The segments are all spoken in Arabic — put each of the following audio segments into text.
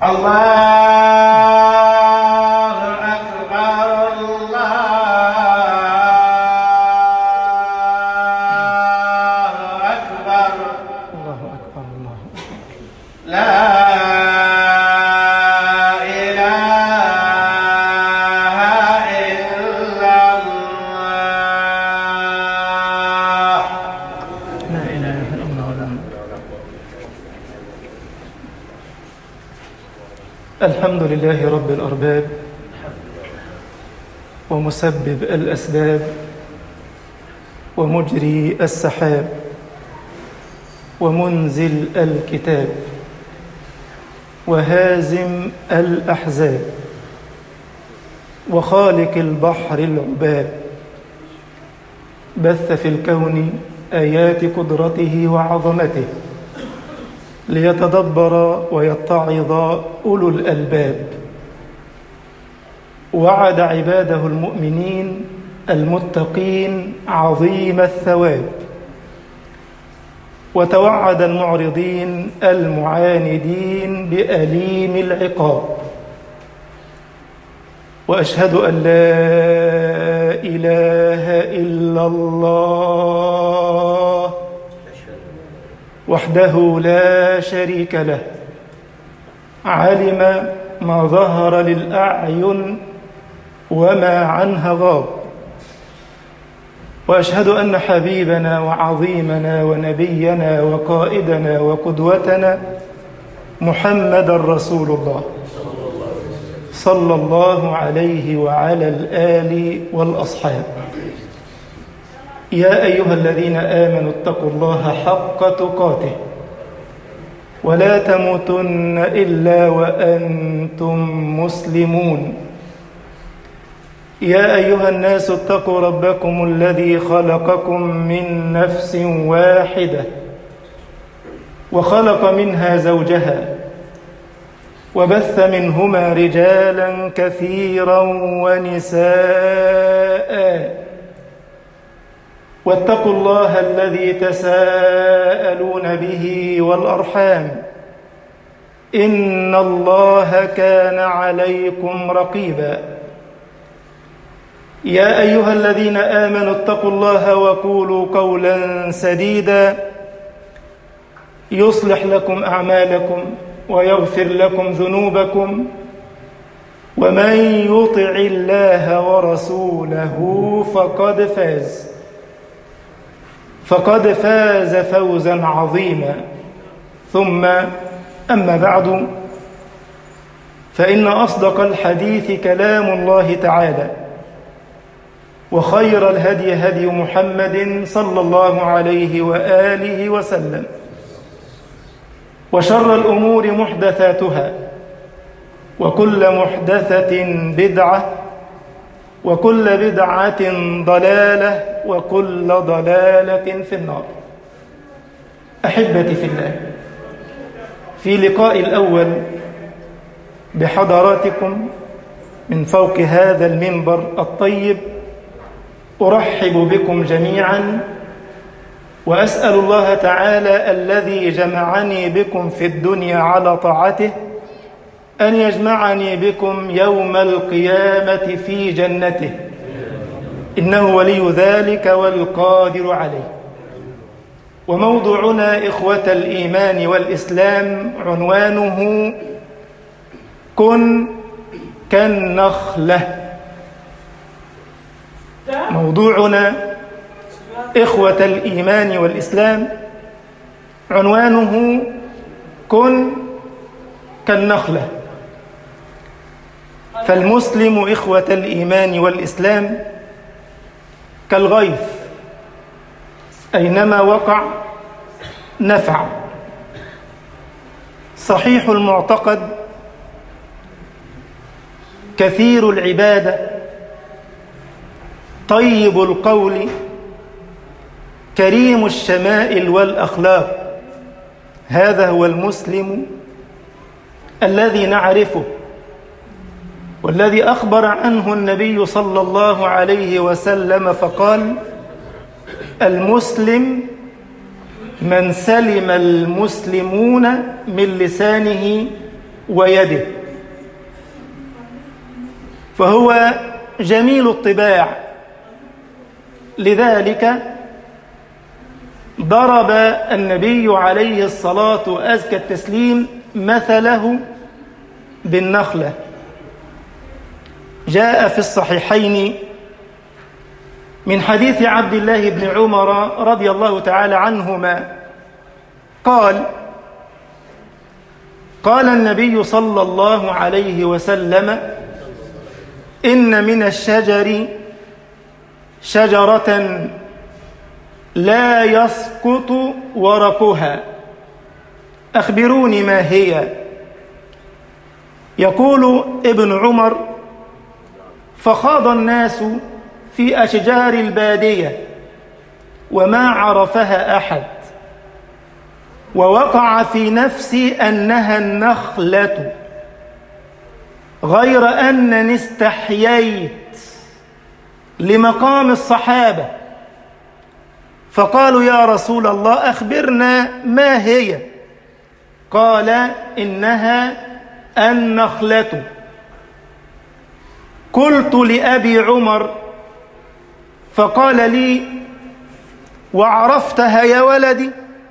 الله أكبر الله أكبر الله أكبر الله أكبر لا إله إلا الله لا إله إلا الله. الحمد لله رب الأرباب ومسبب الأسباب ومجري السحاب ومنزل الكتاب وهازم الأحزاب وخالق البحر العباب، بث في الكون آيات قدرته وعظمته ليتدبر ويتعظ أولو الألباب. وعد عباده المؤمنين المتقين عظيم الثواب، وتوعد المعرضين المعاندين بأليم العقاب. وأشهد أن لا إله إلا الله وحده لا شريك له، علم ما ظهر للأعين وما عنها غاب. وأشهد أن حبيبنا وعظيمنا ونبينا وقائدنا وقدوتنا محمد رسول الله صلى الله عليه وعلى الآل والأصحاب. يا أيها الذين آمنوا اتقوا الله حق تقاته ولا تموتن إلا وأنتم مسلمون. يا أيها الناس اتقوا ربكم الذي خلقكم من نفس واحدة وخلق منها زوجها وبث منهما رجالا كثيرا ونساء، واتقوا الله الذي تساءلون به والأرحام إن الله كان عليكم رقيبا. يا أيها الذين آمنوا اتقوا الله وقولوا قولا سديدا يصلح لكم أعمالكم ويغفر لكم ذنوبكم، ومن يطع الله ورسوله فقد فاز فوزا عظيما. ثم أما بعد، فإن أصدق الحديث كلام الله تعالى، وخير الهدي هدي محمد صلى الله عليه وآله وسلم، وشر الأمور محدثاتها، وكل محدثة بدعة، وكل بدعة ضلالة، وكل ضلالة في النار. أحبتي في الله، في لقاء الأول بحضراتكم من فوق هذا المنبر الطيب أرحب بكم جميعا، وأسأل الله تعالى الذي جمعني بكم في الدنيا على طاعته أن يجمعني بكم يوم القيامة في جنته، إنه ولي ذلك والقادر عليه. وموضوعنا إخوة الإيمان والإسلام عنوانه كن كالنخلة. موضوعنا إخوة الإيمان والإسلام عنوانه كن كالنخلة. فالمسلم إخوة الإيمان والإسلام كالغيث، أينما وقع نفع. صحيح المعتقد، كثير العبادة، طيب القول، كريم الشمائل والأخلاق. هذا هو المسلم الذي نعرفه، والذي أخبر عنه النبي صلى الله عليه وسلم فقال: المسلم من سلم المسلمون من لسانه ويده، فهو جميل الطباع. لذلك ضرب النبي عليه الصلاة وأزكى التسليم مثله بالنخلة. جاء في الصحيحين من حديث عبد الله بن عمر رضي الله تعالى عنهما قال النبي صلى الله عليه وسلم: إن من الشجر شجرة لا يسقط ورقها، أخبروني ما هي؟ يقول ابن عمر: فخاض الناس في أشجار البادية وما عرفها أحد، ووقع في نفسي أنها النخلة، غير أنني استحييت لمقام الصحابة، فقالوا: يا رسول الله أخبرنا ما هي؟ قال: إنها النخلة. قلت لأبي عمر، فقال لي: وعرفتها يا ولدي؟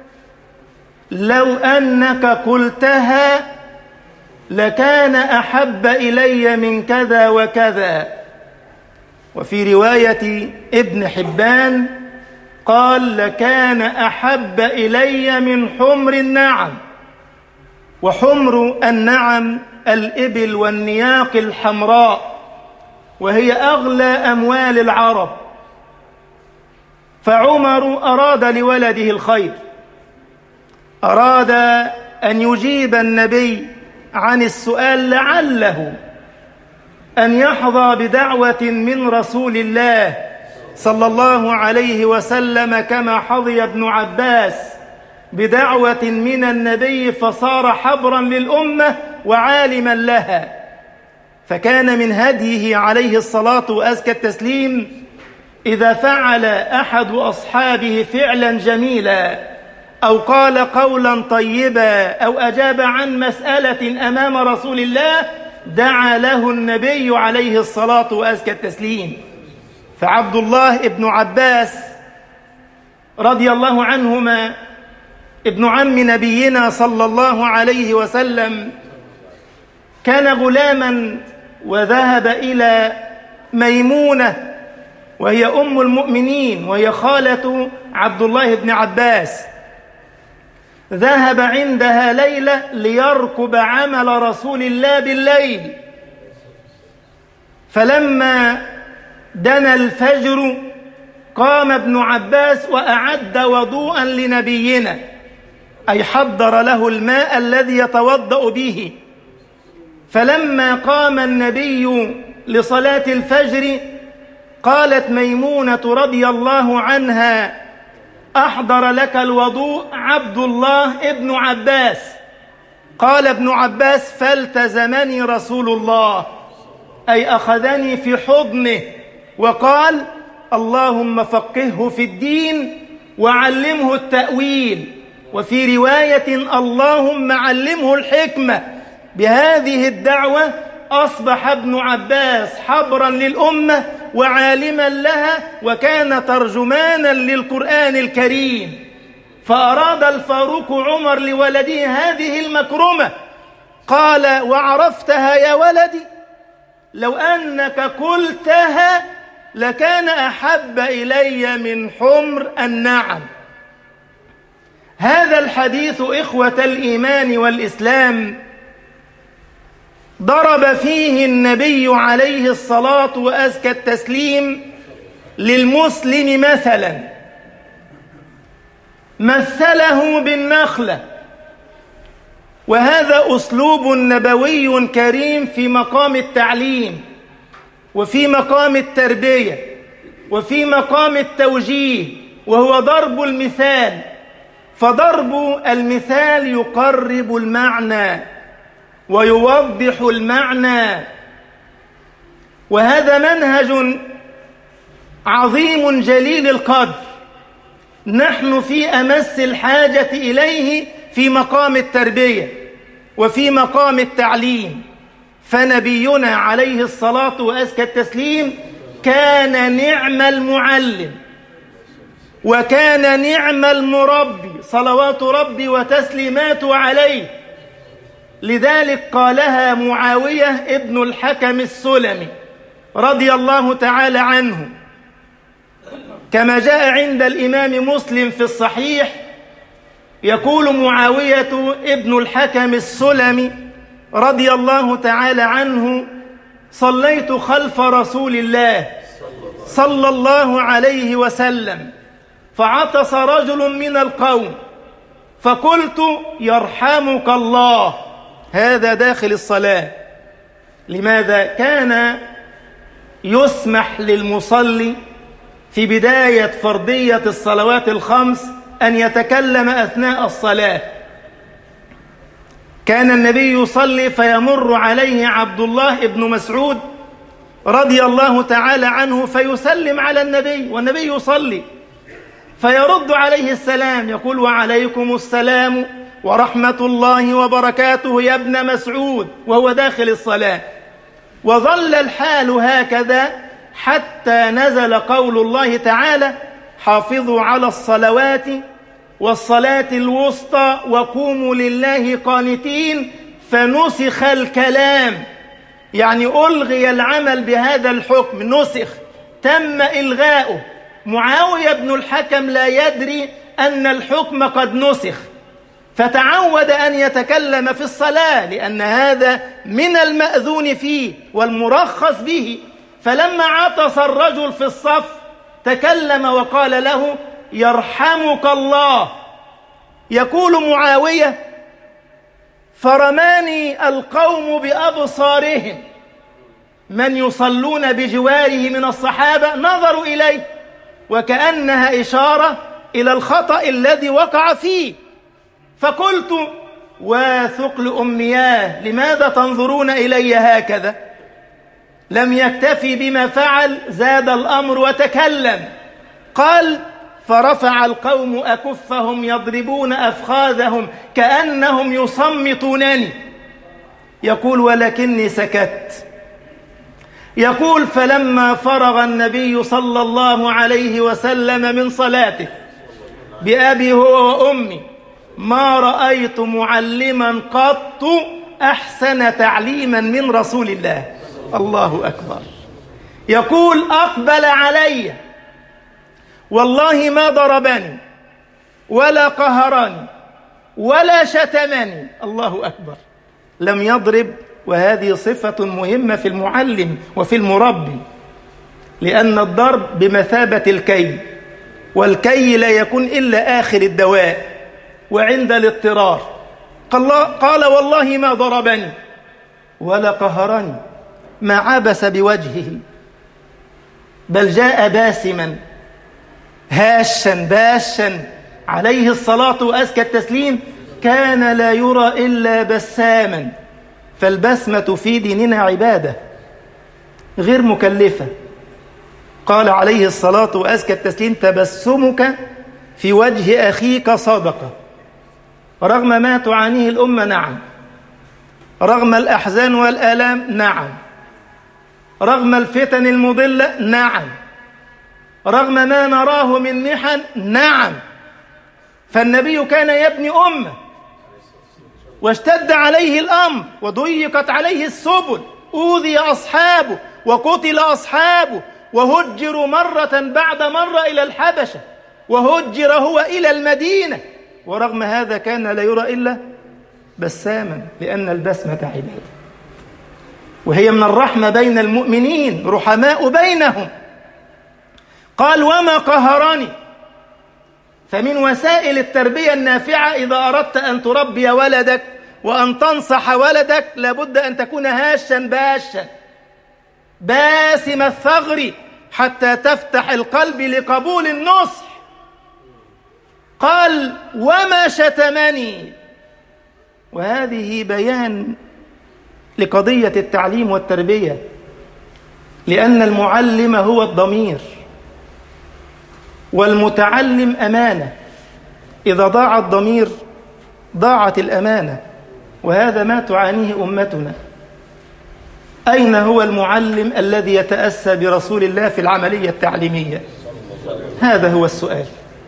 لو أنك قلتها لكان أحب إلي من كذا وكذا. وفي رواية ابن حبان قال: لكان أحب إلي من حمر النعم. وحمر النعم الإبل والنياق الحمراء، وهي أغلى أموال العرب. فعمر أراد لولده الخير، أراد أن يجيب النبي عن السؤال لعله أن يحظى بدعوة من رسول الله صلى الله عليه وسلم كما حظي ابن عباس بدعوة من النبي فصار حبرا للأمة وعالما لها. فكان من هديه عليه الصلاة وأزكى التسليم إذا فعل أحد أصحابه فعلا جميلا أو قال قولا طيبا أو أجاب عن مسألة أمام رسول الله دعا له النبي عليه الصلاة وأزكى التسليم. فعبد الله ابن عباس رضي الله عنهما ابن عم نبينا صلى الله عليه وسلم كان غلاما وذهب إلى ميمونة وهي أم المؤمنين وهي خالة عبد الله بن عباس، ذهب عندها ليلة ليركب عمل رسول الله بالليل. فلما دنا الفجر قام ابن عباس وأعد وضوءا لنبينا، أي حضر له الماء الذي يتوضأ به. فلما قام النبي لصلاة الفجر قالت ميمونة رضي الله عنها: أحضر لك الوضوء عبد الله ابن عباس. قال ابن عباس: فالتزمني رسول الله، أي أخذني في حضنه وقال: اللهم فقهه في الدين وعلمه التأويل. وفي رواية: اللهم علمه الحكمة. بهذه الدعوة أصبح ابن عباس حبرا للأمة وعالما لها، وكان ترجمانا للقرآن الكريم. فأراد الفاروق عمر لولده هذه المكرمة، قال: وعرفتها يا ولدي؟ لو أنك قلتها لكان أحب إلي من حمر النعم. هذا الحديث إخوة الإيمان والإسلام ضرب فيه النبي عليه الصلاة وأزكى التسليم للمسلم مثله بالنخلة، وهذا أسلوب نبوي كريم في مقام التعليم وفي مقام التربية وفي مقام التوجيه، وهو ضرب المثال. فضرب المثال يقرب المعنى ويوضح المعنى، وهذا منهج عظيم جليل القدر نحن في أمس الحاجة إليه في مقام التربية. وفي مقام التعليم. فنبينا عليه الصلاة وأزكى التسليم كان نعم المعلم وكان نعم المربي صلوات ربي وتسليماته عليه. لذلك قالها معاوية ابن الحكم السلمي رضي الله تعالى عنه، كما جاء عند الإمام مسلم في الصحيح. يقول معاوية ابن الحكم السلمي رضي الله تعالى عنه: صليت خلف رسول الله صلى الله عليه وسلم فعطس رجل من القوم فقلت: يرحمك الله. هذا داخل الصلاة. لماذا؟ كان يسمح للمصلي في بداية فرضية الصلوات الخمس أن يتكلم أثناء الصلاة. كان النبي يصلي فيمر عليه عبد الله بن مسعود رضي الله تعالى عنه فيسلم على النبي والنبي يصلي، فيرد عليه السلام يقول: وعليكم السلام ورحمة الله وبركاته يا ابن مسعود، وهو داخل الصلاة. وظل الحال هكذا حتى نزل قول الله تعالى: حافظوا على الصلوات والصلاة الوسطى وقوموا لله قانتين. فنسخ الكلام، يعني ألغي العمل بهذا الحكم، نسخ، تم إلغاؤه. معاوية بن الحكم لا يدري أن الحكم قد نسخ، فتعود أن يتكلم في الصلاة لأن هذا من المأذون فيه والمرخص به. فلما عطس الرجل في الصف تكلم وقال له: يرحمك الله. يقول معاوية: فرماني القوم بأبصارهم، من يصلون بجواره من الصحابة نظروا إليه وكأنها إشارة إلى الخطأ الذي وقع فيه. فقلت: وثقل أمياه، لماذا تنظرون إلي هكذا؟ لم يكتفي بما فعل، زاد الأمر وتكلم. قال: فرفع القوم أكفهم يضربون أفخاذهم كأنهم يصمتونني. يقول: ولكني سكت. يقول: فلما فرغ النبي صلى الله عليه وسلم من صلاته بأبي هو وأمي ما رأيت معلما قط أحسن تعليما من رسول الله. الله أكبر. يقول: أقبل علي والله ما ضربني ولا قهرني ولا شتمني. الله أكبر. لم يضرب، وهذه صفة مهمة في المعلم وفي المربي، لأن الضرب بمثابة الكي، والكي لا يكون إلا آخر الدواء وعند الاضطرار. قال: والله ما ضربني ولا قهرني، ما عبس بوجهه، بل جاء باسما هاشا باشا عليه الصلاة وأزكى التسليم. كان لا يرى إلا بساما، فالبسمة في ديننا عبادة غير مكلفة. قال عليه الصلاة وأزكى التسليم: تبسمك في وجه أخيك صدقة. رغم ما تعانيه الأمة، نعم. رغم الأحزان والآلام، نعم. رغم الفتن المضلة، نعم. رغم ما نراه من محن، نعم. فالنبي كان يبني أمة واشتد عليه الأمر وضيقت عليه السبل، أوذي أصحابه وقتل أصحابه وهجروا مرة بعد مرة إلى الحبشة، وهجر هو إلى المدينة. ورغم هذا كان لا يرى إلا بساما، لأن البسمة عبادة، وهي من الرحمة بين المؤمنين، رحماء بينهم. قال: وما قهرني. فمن وسائل التربية النافعة إذا أردت أن تربي ولدك وأن تنصح ولدك لابد أن تكون هاشا باشا باسم الثغر حتى تفتح القلب لقبول النصح. قال: وما شتمني. وهذه بيان لقضية التعليم والتربية، لأن المعلم هو الضمير والمتعلم أمانة. إذا ضاع الضمير ضاعت الأمانة. وهذا ما تعانيه أمتنا. أين هو المعلم الذي يتأسى برسول الله في العملية التعليمية؟ هذا هو السؤال.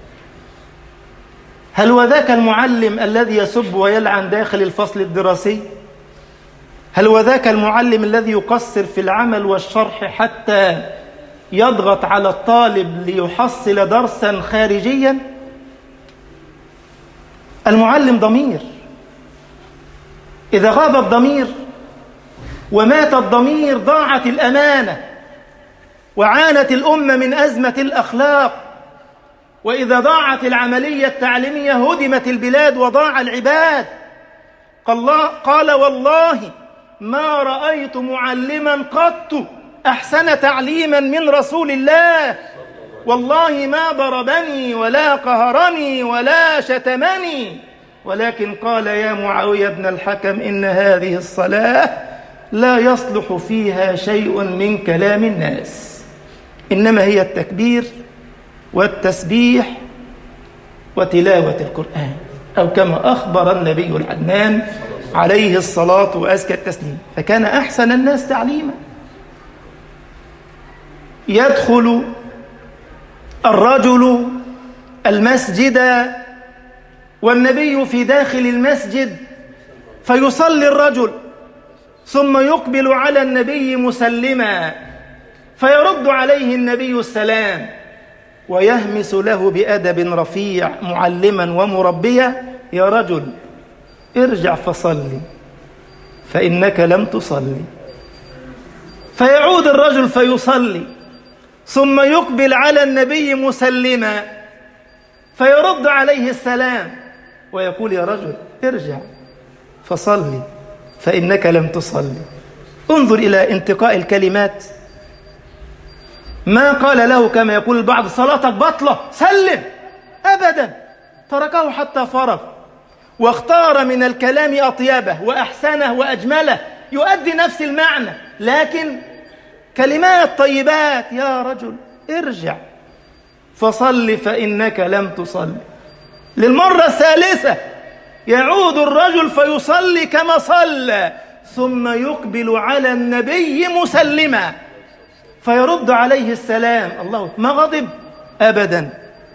هل هو ذاك المعلم الذي يسب ويلعن داخل الفصل الدراسي؟ هل هو ذاك المعلم الذي يقصر في العمل والشرح حتى يضغط على الطالب ليحصل درسا خارجيا؟ المعلم ضمير. إذا غاب الضمير ومات الضمير ضاعت الأمانة وعانت الأمة من أزمة الأخلاق. وإذا ضاعت العملية التعليمية هدمت البلاد وضاع العباد. قال والله ما رأيت معلما قط أحسن تعليما من رسول الله. والله ما ضربني ولا قهرني ولا شتمني، ولكن قال يا معاوية بن الحكم إن هذه الصلاة لا يصلح فيها شيء من كلام الناس، إنما هي التكبير والتسبيح وتلاوة القرآن، أو كما أخبر النبي العدنان عليه الصلاة وأزكى التسليم. فكان أحسن الناس تعليما. يدخل الرجل المسجد والنبي في داخل المسجد فيصلي الرجل، ثم يقبل على النبي مسلما فيرد عليه النبي السلام ويهمس له بأدب رفيع معلما ومربيا: يا رجل ارجع فصلي فإنك لم تصلي. فيعود الرجل فيصلي، ثم يقبل على النبي مسلما فيرد عليه السلام ويقول: يا رجل ارجع فصلي فإنك لم تصلي. انظر إلى انتقاء الكلمات. ما قال له كما يقول البعض: صلاتك بطلة سلم، أبدا، تركه حتى فرغ، واختار من الكلام أطيبه وأحسنه وأجمله يؤدي نفس المعنى، لكن كلمات طيبات: يا رجل ارجع فصل فإنك لم تصل. للمرة الثالثة يعود الرجل فيصلي كما صلى، ثم يقبل على النبي مسلما فيرد عليه السلام. الله، ما غضب؟ أبدا.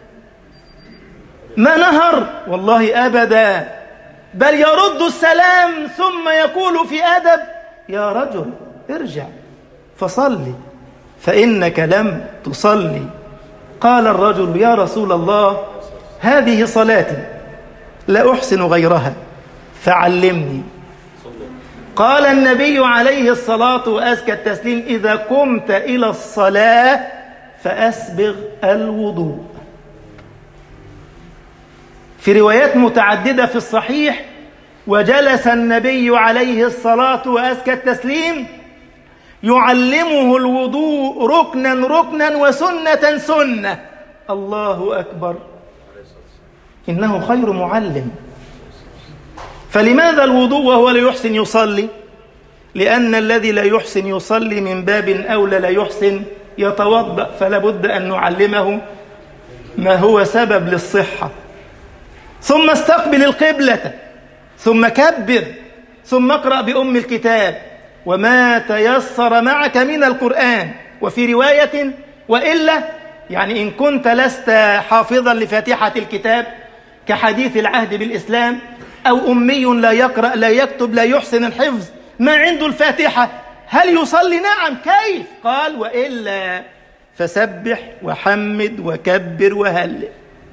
ما نهر؟ والله أبدا، بل يرد السلام ثم يقول في أدب: يا رجل ارجع فصلي فإنك لم تصلي. قال الرجل: يا رسول الله هذه صلاتي لا أحسن غيرها فعلمني. قال النبي عليه الصلاة وأزكى التسليم: إذا قمت إلى الصلاة فأسبغ الوضوء. في روايات متعددة في الصحيح: وجلس النبي عليه الصلاة وأزكى التسليم يعلمه الوضوء ركنا ركنا وسنة سنة. الله أكبر، إنه خير معلم. فلماذا الوضوء وهو لا يحسن يصلي؟ لأن الذي لا يحسن يصلي من باب أولى لا يحسن يتوضأ، فلا بد أن نعلمه ما هو سبب للصحة. ثم استقبل القبلة، ثم كبر، ثم اقرأ بأم الكتاب وما تيسر معك من القرآن. وفي رواية: وإلا، يعني إن كنت لست حافظا لفاتحة الكتاب كحديث العهد بالإسلام، أو أمي لا يقرأ لا يكتب لا يحسن الحفظ ما عنده الفاتحة، هل يصلي؟ نعم. كيف؟ قال: وإلا فسبح وحمد وكبر وهلل.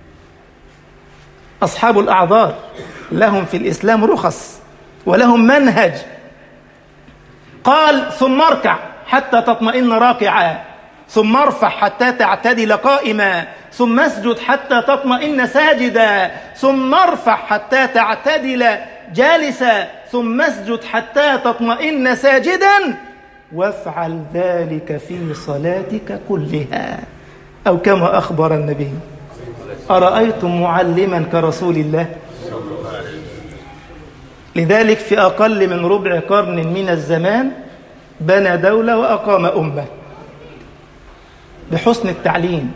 أصحاب الأعذار لهم في الإسلام رخص ولهم منهج. قال: ثم اركع حتى تطمئن راكعا، ثم ارفع حتى تعتدل قائما، ثم اسجد حتى تطمئن ساجدا، ثم ارفع حتى تعتدل جالسا، ثم اسجد حتى تطمئن ساجدا، وافعل ذلك في صلاتك كلها، أو كما أخبر النبي. أرأيتم معلما كرسول الله؟ لذلك في أقل من ربع قرن من الزمان بنى دولة وأقام أمة بحسن التعليم،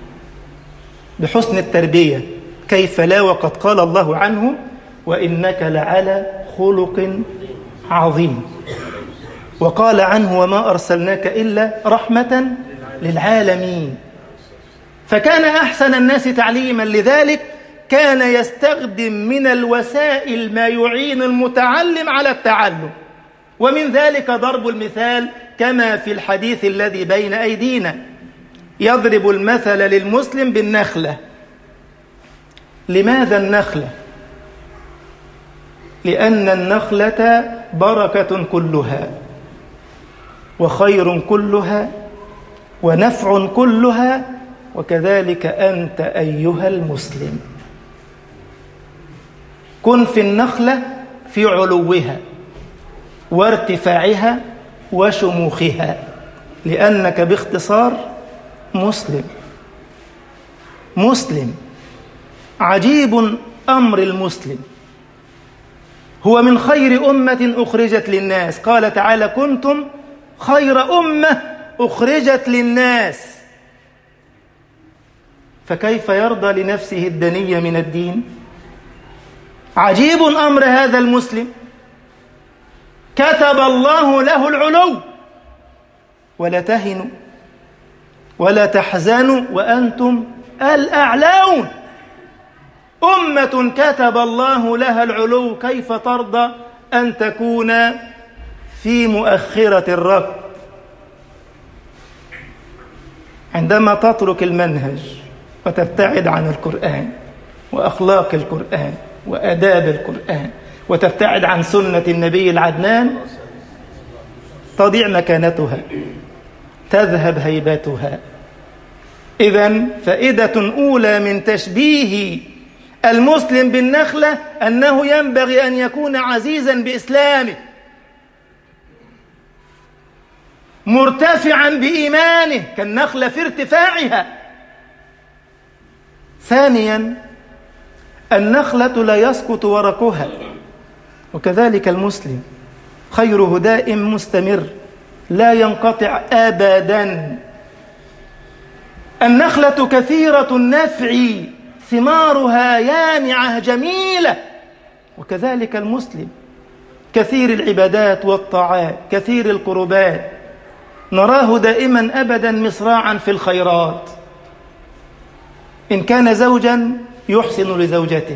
بحسن التربية. كيف لا، وقد قال الله عنه: وإنك لعلى خلق عظيم. وقال عنه: وما أرسلناك إلا رحمة للعالمين. فكان أحسن الناس تعليما، لذلك كان يستخدم من الوسائل ما يعين المتعلم على التعلم، ومن ذلك ضرب المثال كما في الحديث الذي بين أيدينا. يضرب المثل للمسلم بالنخلة. لماذا النخلة؟ لأن النخلة بركة كلها وخير كلها ونفع كلها، وكذلك أنت أيها المسلم. كن في النخلة في علوها وارتفاعها وشموخها، لأنك باختصار مسلم. مسلم. عجيب أمر المسلم، هو من خير أمة أخرجت للناس. قال تعالى: كنتم خير أمة أخرجت للناس. فكيف يرضى لنفسه الدنية من الدين؟ عجيب أمر هذا المسلم، كتب الله له العلو. ولا تهنوا ولا تحزنوا وأنتم الأعلون. أمة كتب الله لها العلو، كيف ترضى أن تكون في مؤخرة الركب؟ عندما تترك المنهج وتبتعد عن القرآن وأخلاق القرآن وآداب القرآن وتبتعد عن سنة النبي العدنان، تضيع مكانتها، تذهب هيبتها. إذن فائدة أولى من تشبيه المسلم بالنخلة أنه ينبغي أن يكون عزيزا بإسلامه، مرتفعا بإيمانه كالنخلة في ارتفاعها. ثانيا، النخلة لا يسقط ورقها، وكذلك المسلم خيره دائم مستمر لا ينقطع أبدا. النخلة كثيرة النفع، ثمارها يانعة جميلة، وكذلك المسلم كثير العبادات والطاعات، كثير القربات، نراه دائما أبدا مصراعا في الخيرات. إن كان زوجا يحسن لزوجته،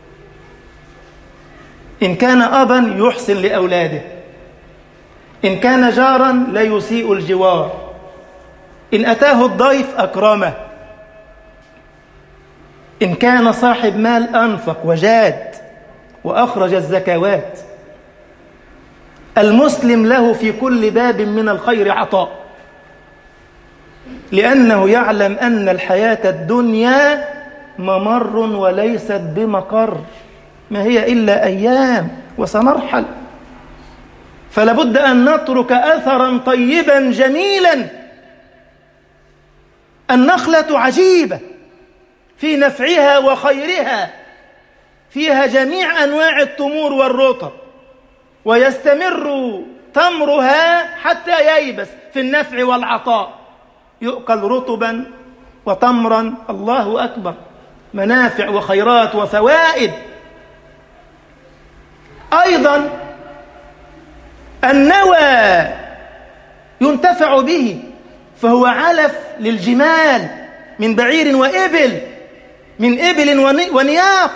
إن كان أبا يحسن لأولاده، إن كان جارا لا يسيء الجوار، إن أتاه الضيف أكرمه، إن كان صاحب مال أنفق وجاد وأخرج الزكوات. المسلم له في كل باب من الخير عطاء، لأنه يعلم أن الحياة الدنيا ممر وليست بمقر، ما هي إلا أيام وسنرحل، فلابد أن نترك أثرا طيبا جميلا. النخلة عجيبة في نفعها وخيرها، فيها جميع أنواع التمور والرطب، ويستمر تمرها حتى ييبس في النفع والعطاء، يؤكل رطبا وتمرا. الله أكبر، منافع وخيرات وفوائد. أيضا النوى ينتفع به، فهو علف للجمال من بعير وإبل، من إبل ونياق،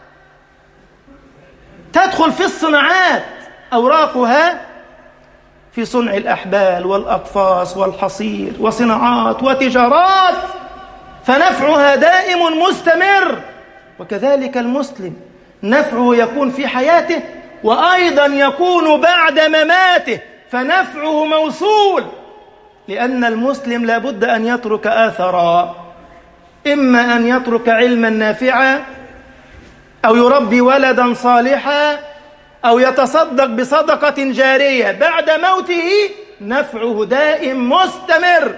تدخل في الصناعات أوراقها في صنع الأحبال والأقفاص والحصير وصناعات وتجارات، فنفعها دائم مستمر. وكذلك المسلم نفعه يكون في حياته وأيضا يكون بعد مماته، فنفعه موصول، لأن المسلم لابد أن يترك آثرا، إما أن يترك علما نافعا، أو يربي ولدا صالحا، أو يتصدق بصدقة جارية بعد موته، نفعه دائم مستمر.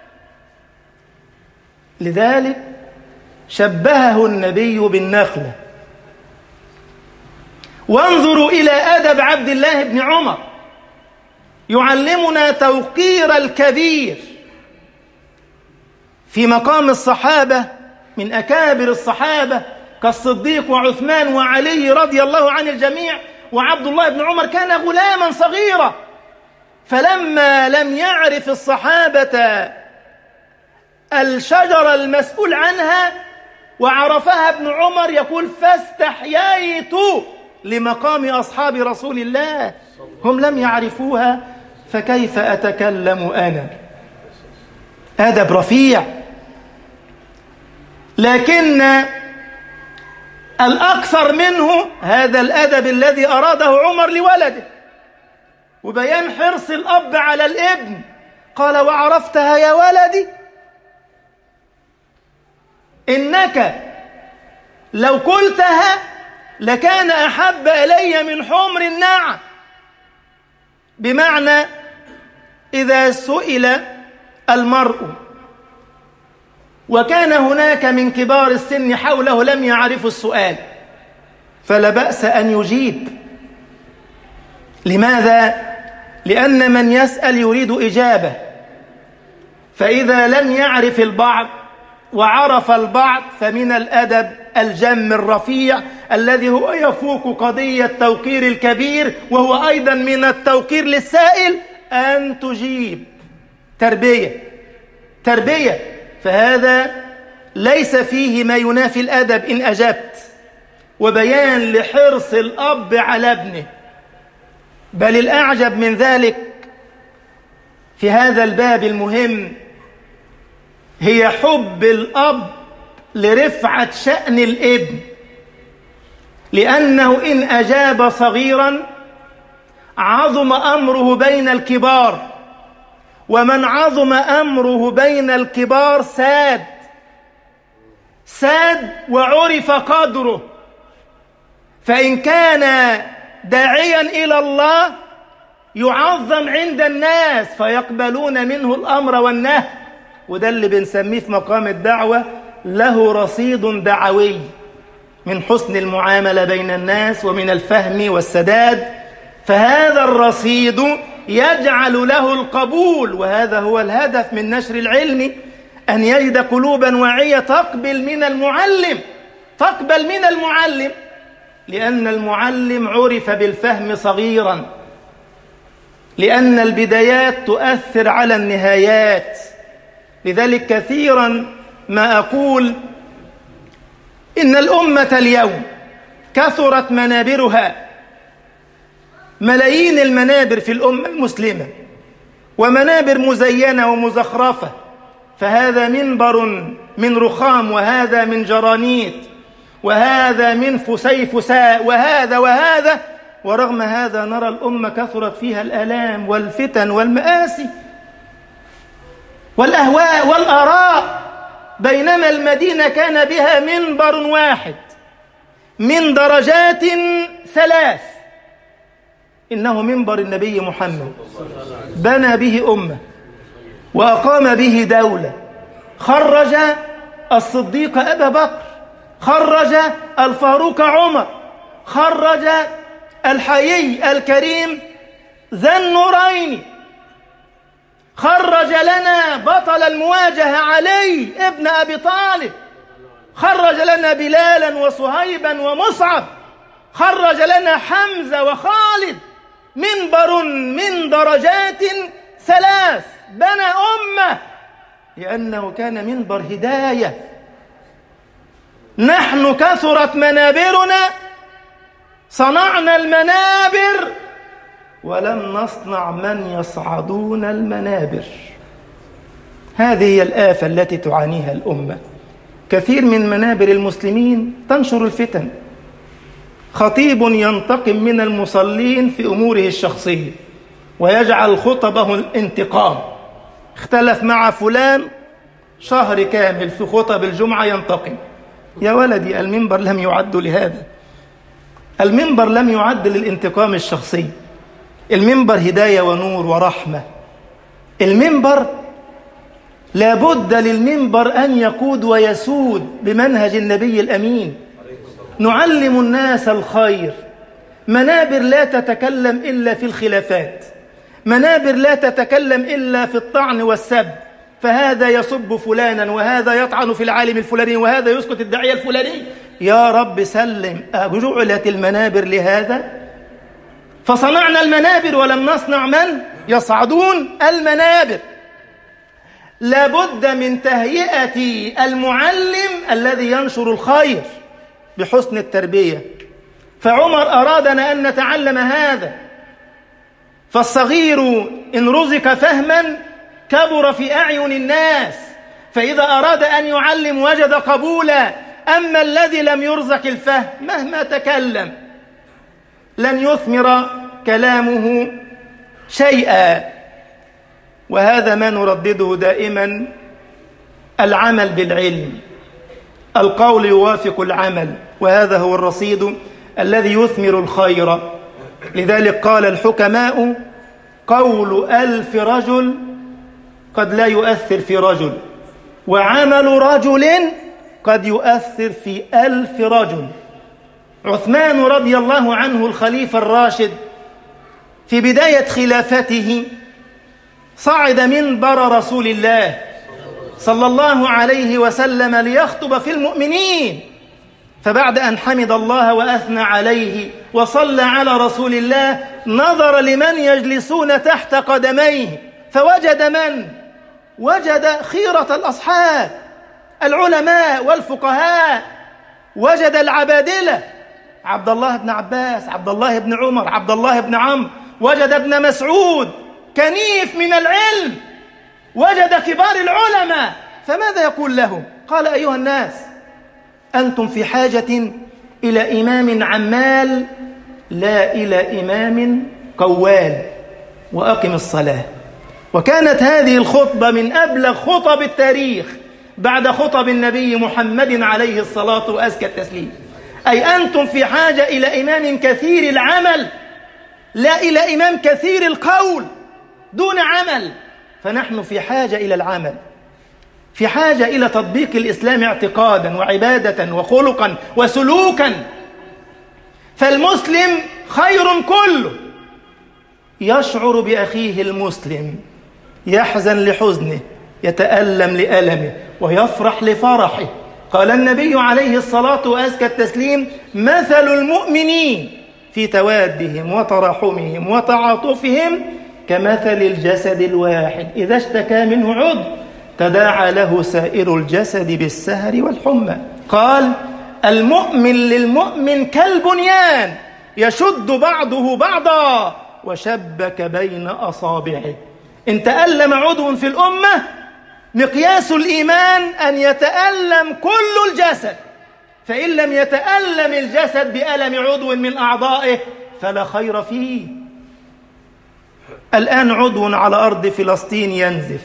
لذلك شبهه النبي بالنخلة. وانظروا إلى أدب عبد الله بن عمر، يعلمنا توقير الكبير في مقام الصحابة من أكابر الصحابة كالصديق وعثمان وعلي رضي الله عن الجميع، وعبد الله بن عمر كان غلاما صغيرا. فلما لم يعرف الصحابة الشجرة المسؤول عنها وعرفها ابن عمر يقول فاستحييت لمقام أصحاب رسول الله، هم لم يعرفوها فكيف أتكلم أنا؟ أدب رفيع. لكن الأكثر منه هذا الأدب الذي أراده عمر لولده، وبيان حرص الأب على الابن. قال وعرفتها يا ولدي إنك لو قلتها لكان أحب إلي من حمر النعم. بمعنى إذا سئل المرء وكان هناك من كبار السن حوله لم يعرفوا السؤال فلا بأس أن يجيب. لماذا؟ لأن من يسأل يريد إجابة، فإذا لم يعرف البعض وعرف البعض فمن الأدب الجم الرفيع الذي هو يفوق قضية توقير الكبير، وهو أيضا من التوقير للسائل أن تجيب. تربية، فهذا ليس فيه ما ينافي الأدب إن أجبت، وبيان لحرص الأب على ابنه. بل الأعجب من ذلك في هذا الباب المهم هي حب الأب لرفعة شأن الابن، لأنه إن أجاب صغيرا عظم أمره بين الكبار، ومن عظم أمره بين الكبار ساد وعرف قدره. فإن كان داعيا إلى الله يعظم عند الناس فيقبلون منه الأمر والنهي، وده اللي بنسميه في مقام الدعوة له رصيد دعوي من حسن المعاملة بين الناس ومن الفهم والسداد. فهذا الرصيد يجعل له القبول، وهذا هو الهدف من نشر العلم، أن يجد قلوبا واعية تقبل من المعلم، لأن المعلم عرف بالفهم صغيرا، لأن البدايات تؤثر على النهايات. لذلك كثيرا ما أقول إن الأمة اليوم كثرت منابرها، ملايين المنابر في الأمة المسلمة، ومنابر مزينة ومزخرفة، فهذا منبر من رخام، وهذا من جرانيت، وهذا من فسيفساء، وهذا، ورغم هذا نرى الأمة كثرت فيها الآلام والفتن والمآسي والأهواء والآراء، بينما المدينة كان بها منبر واحد من درجات 3، إنه منبر النبي محمد، بنى به أمة وأقام به دولة، خرج الصديق أبا بكر، خرج الفاروق عمر، خرج الحيي الكريم ذا النورين، خرج لنا بطل المواجهة علي ابن أبي طالب، خرج لنا بلالا وصهيبا ومصعب، خرج لنا حمزة وخالد. منبر من درجات 3 بنى أمة، لأنه كان منبر هداية. نحن كثرت منابرنا، صنعنا المنابر ولم نصنع من يصعدون المنابر. هذه هي الآفة التي تعانيها الأمة. كثير من منابر المسلمين تنشر الفتن، خطيب ينتقم من المصلين في أموره الشخصية ويجعل خطبه الانتقام، اختلف مع فلان شهر كامل في خطب الجمعة ينتقم. يا ولدي المنبر لم يعد لهذا، المنبر لم يعد للانتقام الشخصي، المنبر هداية ونور ورحمة. المنبر لابد للمنبر أن يقود ويسود بمنهج النبي الأمين، نعلم الناس الخير. منابر لا تتكلم إلا في الخلافات، منابر لا تتكلم إلا في الطعن والسب، فهذا يسب فلانا وهذا يطعن في العالم الفلاني وهذا يسكت الداعية الفلاني. يا رب سلم، جعلت المنابر لهذا؟ فصنعنا المنابر ولم نصنع من يصعدون المنابر. لابد من تهيئة المعلم الذي ينشر الخير بحسن التربية. فعمر أرادنا أن نتعلم هذا. فالصغير إن رزق فهما كبر في أعين الناس، فإذا أراد أن يعلم وجد قبولا. أما الذي لم يرزق الفهم مهما تكلم لن يثمر كلامه شيئا. وهذا ما نردده دائما: العمل بالعلم، القول يوافق العمل، وهذا هو الرصيد الذي يثمر الخير. لذلك قال الحكماء: قول 1000 رجل قد لا يؤثر في رجل، وعمل رجل قد يؤثر في 1000 رجل. عثمان رضي الله عنه الخليفة الراشد في بداية خلافته صعد منبر رسول الله صلى الله عليه وسلم ليخطب في المؤمنين، فبعد أن حمد الله وأثنى عليه وصلى على رسول الله نظر لمن يجلسون تحت قدميه، فوجد من؟ وجد خيرة الأصحاب، العلماء والفقهاء، وجد العبادلة، عبد الله بن عباس، عبد الله بن عمر، عبد الله بن عمرو، وجد ابن مسعود كنيف من العلم، وجد كبار العلماء. فماذا يقول لهم؟ قال: أيها الناس، أنتم في حاجة إلى إمام عمال لا إلى إمام قوال، وأقم الصلاة. وكانت هذه الخطبة من أبلغ خطب التاريخ بعد خطب النبي محمد عليه الصلاة وأزكى التسليم. أي أنتم في حاجة إلى إمام كثير العمل لا إلى إمام كثير القول دون عمل. فنحن في حاجة إلى العمل، في حاجة إلى تطبيق الإسلام اعتقادا وعبادة وخلقا وسلوكا. فالمسلم خير كله، يشعر بأخيه المسلم، يحزن لحزنه، يتألم لألمه، ويفرح لفرحه. قال النبي عليه الصلاة وأزكى التسليم: مثل المؤمنين في توادهم وتراحمهم وتعاطفهم كمثل الجسد الواحد إذا اشتكى منه عضو تداعى له سائر الجسد بالسهر والحمى. قال: المؤمن للمؤمن كالبنيان يشد بعضه بعضا وشبك بين أصابعه. إن تألم عضو في الأمة مقياس الإيمان أن يتألم كل الجسد، فإن لم يتألم الجسد بألم عضو من أعضائه فلا خير فيه. الآن عضو على أرض فلسطين ينزف،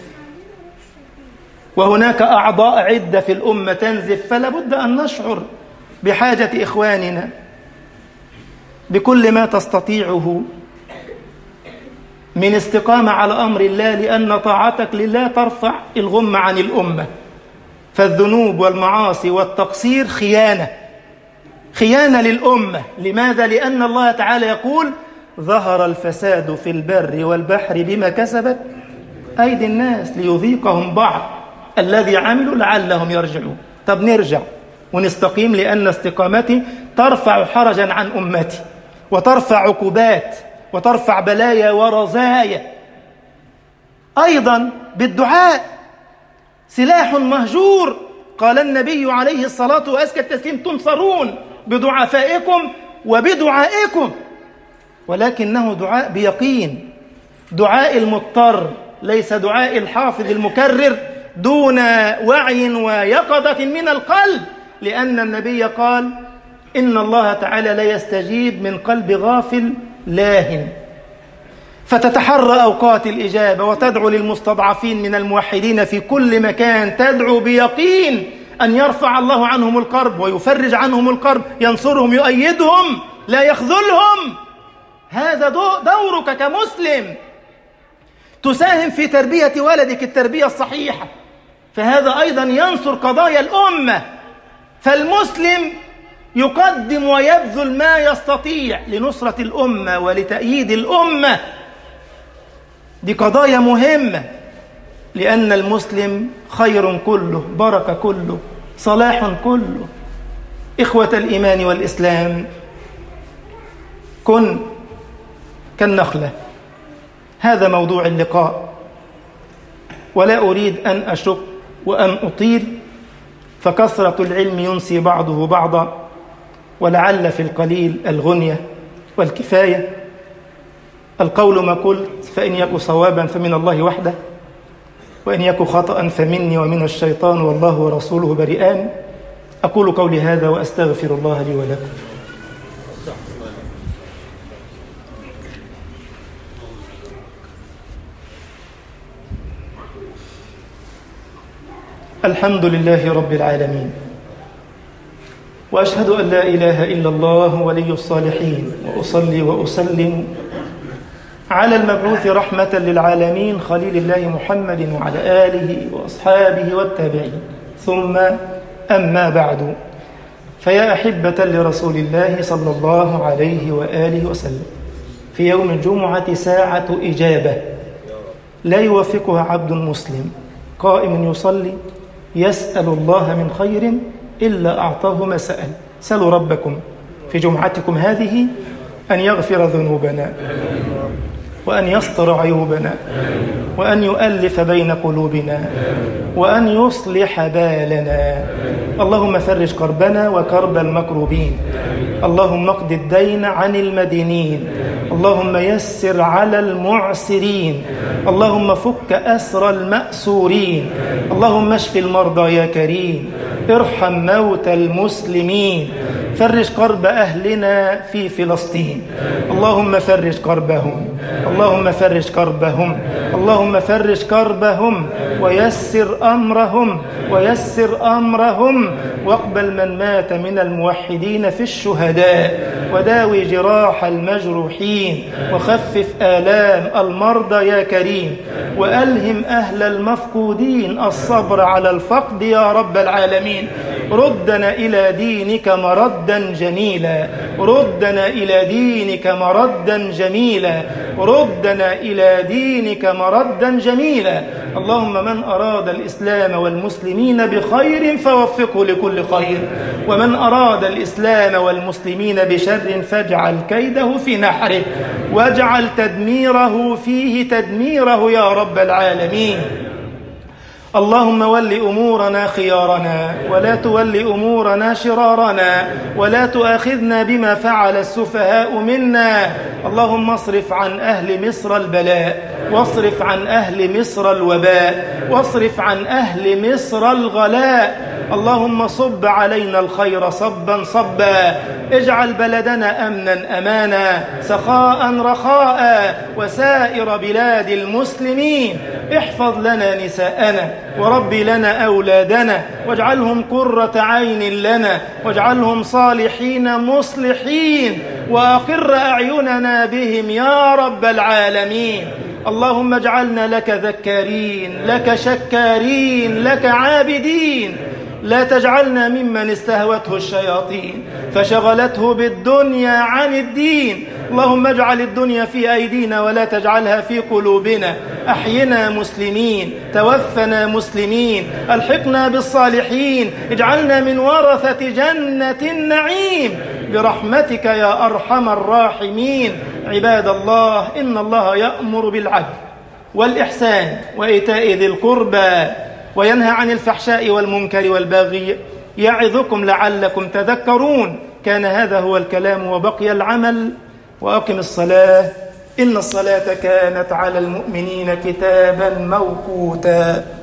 وهناك أعضاء عدة في الأمة تنزف، فلا بد أن نشعر بحاجة إخواننا بكل ما تستطيعه من استقامة على أمر الله، لأن طاعتك لله ترفع الغم عن الأمة. فالذنوب والمعاصي والتقصير خيانة للأمة. لماذا؟ لأن الله تعالى يقول: ظهر الفساد في البر والبحر بما كسبت أيدي الناس ليذيقهم بعض الذي عملوا لعلهم يرجعون. طب نرجع ونستقيم، لأن استقامتي ترفع حرجا عن أمتي، وترفع عقوبات، وترفع بلايا ورزايا. أيضا بالدعاء سلاح مهجور. قال النبي عليه الصلاة وأزكى التسليم: تنصرون بضعفائكم وبدعائكم. ولكنه دعاء بيقين، دعاء المضطر، ليس دعاء الحافظ المكرر دون وعي ويقظة من القلب، لأن النبي قال: إن الله تعالى لا يستجيب من قلب غافل لاهٍ. فتتحرى أوقات الإجابة وتدعو للمستضعفين من الموحدين في كل مكان، تدعو بيقين أن يرفع الله عنهم الكرب ويفرج عنهم الكرب، ينصرهم، يؤيدهم، لا يخذلهم. هذا دورك كمسلم، تساهم في تربية ولدك التربية الصحيحة، فهذا أيضا ينصر قضايا الأمة. فالمسلم يقدم ويبذل ما يستطيع لنصرة الأمة ولتأييد الأمة. دي قضايا مهمة، لأن المسلم خير كله، بركة كله، صلاح كله. إخوة الإيمان والإسلام، كن كالنخلة. هذا موضوع اللقاء، ولا أريد أن أشق وأن أطيل، فكثرة العلم ينسي بعضه بعضا، ولعل في القليل الغنية والكفاية. القول ما قلت، فإن يك صوابا فمن الله وحده، وإن يك خطأ فمني ومن الشيطان، والله ورسوله بريئان. أقول قولي هذا وأستغفر الله لي ولكم. الحمد لله رب العالمين، وأشهد أن لا إله إلا الله ولي الصالحين، وأصلي وأسلم على المبعوث رحمة للعالمين خليل الله محمد وعلى آله وأصحابه والتابعين، ثم أما بعد، فيا أحبة لرسول الله صلى الله عليه وآله وسلم، في يوم الجمعة ساعة إجابة لا يوافقها عبد مسلم قائم يصلي يسأل الله من خير إلا أعطاه ما سأل. سألوا ربكم في جمعتكم هذه أن يغفر ذنوبنا، وأن يستر عيوبنا، وأن يؤلف بين قلوبنا، وأن يصلح بالنا. اللهم فرج كربنا وكرب المكروبين، اللهم اقض الدين عن المدينين، اللهم يسر على المعسرين، اللهم فك أسر المأسورين، اللهم اشف المرضى يا كريم، ارحم موتى المسلمين، فرج كرب أهلنا في فلسطين، اللهم فرج كربهم، اللهم فرج كربهم، اللهم فرج كربهم، ويسر أمرهم، ويسر أمرهم، واقبل من مات من الموحدين في الشهداء، وداوي جراح المجروحين، وخفف آلام المرضى يا كريم، وألهم أهل المفقودين الصبر على الفقد يا رب العالمين. ردنا إلى دينك مردا جميلا، ردنا إلى دينك مردا جميلا، ردنا إلى دينك مردا جميلا. اللهم من أراد الإسلام والمسلمين بخير فوفقه لكل خير، ومن أراد الإسلام والمسلمين بشر فاجعل كيده في نحره، واجعل تدميره فيه تدميره يا رب العالمين. اللهم ول أمورنا خيارنا، ولا تول أمورنا شرارنا، ولا تؤاخذنا بما فعل السفهاء منا. اللهم اصرف عن أهل مصر البلاء، واصرف عن أهل مصر الوباء، واصرف عن أهل مصر الغلاء. اللهم صب علينا الخير صبا صبا، اجعل بلدنا أمنا أمانا، سخاء رخاء، وسائر بلاد المسلمين. احفظ لنا نساءنا، وربي لنا أولادنا، واجعلهم قرة عين لنا، واجعلهم صالحين مصلحين، وأقر أعيننا بهم يا رب العالمين. اللهم اجعلنا لك ذكارين، لك شكارين، لك عابدين. لا تجعلنا ممن استهوته الشياطين فشغلته بالدنيا عن الدين. اللهم اجعل الدنيا في أيدينا ولا تجعلها في قلوبنا. أحينا مسلمين، توفنا مسلمين، ألحقنا بالصالحين، اجعلنا من ورثة جنة النعيم برحمتك يا أرحم الراحمين. عباد الله، إن الله يأمر بالعدل والإحسان وإيتاء ذي القربى، وينهى عن الفحشاء والمنكر والبغي، يعظكم لعلكم تذكرون. كان هذا هو الكلام وبقي العمل. وأقم الصلاة، إن الصلاة كانت على المؤمنين كتابا موقوتا.